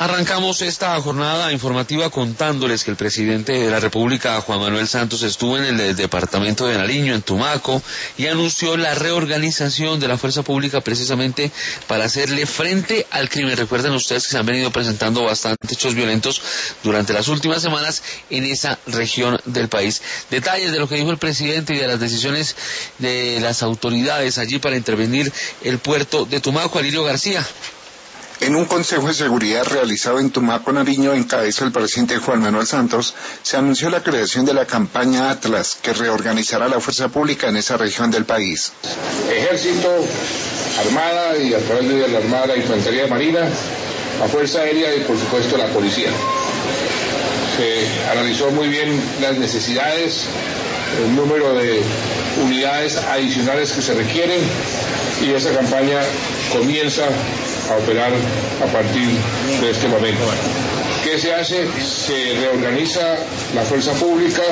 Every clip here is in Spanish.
Arrancamos esta jornada informativa contándoles que el presidente de la República, Juan Manuel Santos, estuvo en el departamento de Nariño, en Tumaco, y anunció la reorganización de la fuerza pública precisamente para hacerle frente al crimen. Recuerden ustedes que se han venido presentando bastantes hechos violentos durante las últimas semanas en esa región del país. Detalles de lo que dijo el presidente y de las decisiones de las autoridades allí para intervenir el puerto de Tumaco. Alirio García. En un consejo de seguridad realizado en Tumaco, Nariño, en cabeza del presidente Juan Manuel Santos, se anunció la creación de la campaña Atlas, que reorganizará la fuerza pública en esa región del país. Ejército, Armada y a través de la Armada, la Infantería Marina, la Fuerza Aérea y por supuesto la Policía. Se analizó muy bien las necesidades, el número de unidades adicionales que se requieren y esa campaña comienza a operar a partir de este momento. ¿Qué se hace? Se reorganiza la fuerza pública,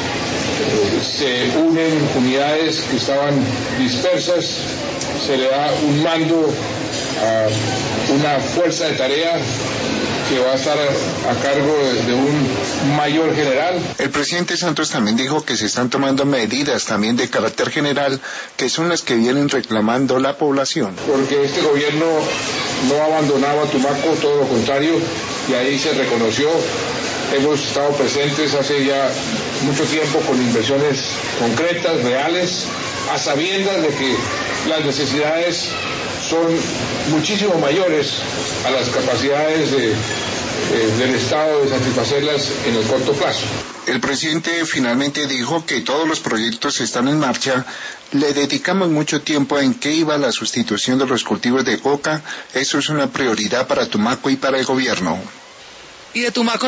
se unen unidades que estaban dispersas, se le da un mando a una fuerza de tarea que va a estar a cargo de un mayor general. El presidente Santos también dijo que se están tomando medidas también de carácter general, que son las que vienen reclamando la población. Porque este gobierno no abandonaba Tumaco, todo lo contrario, y ahí se reconoció. Hemos estado presentes hace ya mucho tiempo con inversiones concretas, reales, a sabiendas de que las necesidades son muchísimo mayores a las capacidades del Estado de satisfacerlas en el corto plazo. El presidente finalmente dijo que todos los proyectos están en marcha. Le dedicamos mucho tiempo en qué iba la sustitución de los cultivos de coca. Eso es una prioridad para Tumaco y para el gobierno. Y de Tumaco